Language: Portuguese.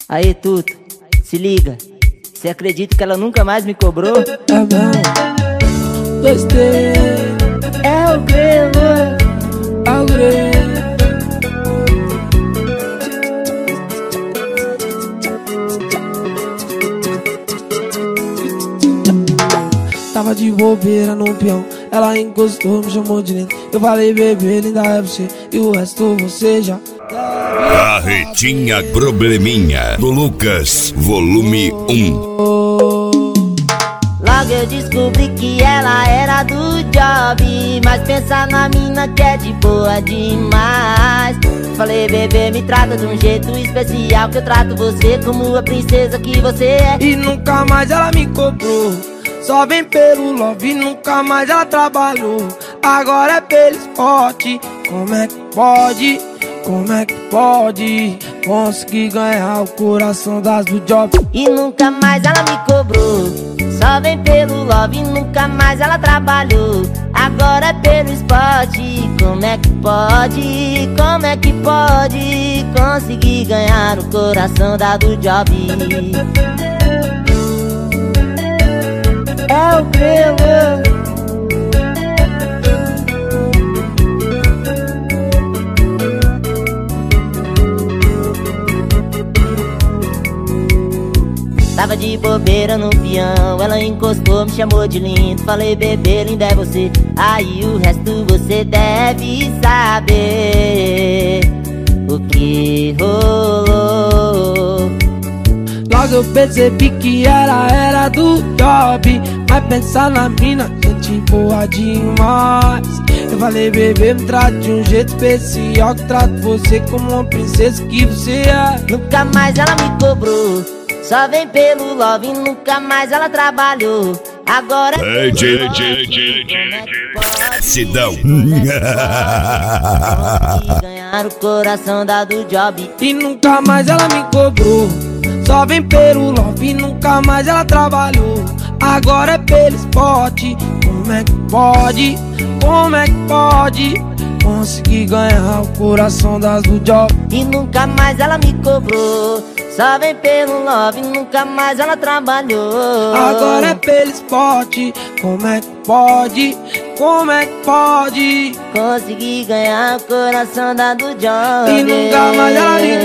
Aí, Tuto, se liga. Você acredita que ela nunca mais me cobrou? É mesmo. Gostei. É o Grelo. É o Grelo. Tava de bobeira no peão, ela encostou, me chamou de lindo. Eu falei, bebê, linda é você, e o resto você já. Carretinha Probleminha do Lucas, volume 1. Logo eu descobri que ela era do job, mas pensa na mina que é de boa demais. Falei, bebê, me trata de um jeito especial, que eu trato você como a princesa que você é. E nunca mais ela me cobrou, só vem pelo love, nunca mais ela trabalhou. Agora é pelo esporte. Como é que pode? Como é que pode conseguir ganhar o coração das do job? E nunca mais ela me cobrou, só vem pelo love, nunca mais ela trabalhou. Agora é pelo esporte. Como é que pode? Como é que pode conseguir ganhar o coração da do job? É o Grelo. Tava de bobeira no peão, ela encostou, me chamou de lindo. Falei, bebê, linda é você, aí o resto você deve saber o que rolou. Logo eu percebi que ela era do job, mas pensar na mina, gente boa demais. Eu falei, bebê, me trata de um jeito especial, que trato você como uma princesa que você é. Nunca mais ela me cobrou, só vem pelo love, nunca mais ela trabalhou. Agora Sidão. ganhar o coração da do job. E nunca mais ela me cobrou, só vem pelo love, nunca mais ela trabalhou. Agora é pelo esporte. Como é que pode? Como é que pode conseguir ganhar o coração das do job? E nunca mais ela me cobrou, só vem pelo love, nunca mais ela trabalhou. Agora é pelo esporte. Como é que pode? Como é que pode conseguir ganhar o coração da do job? E nunca mais ela me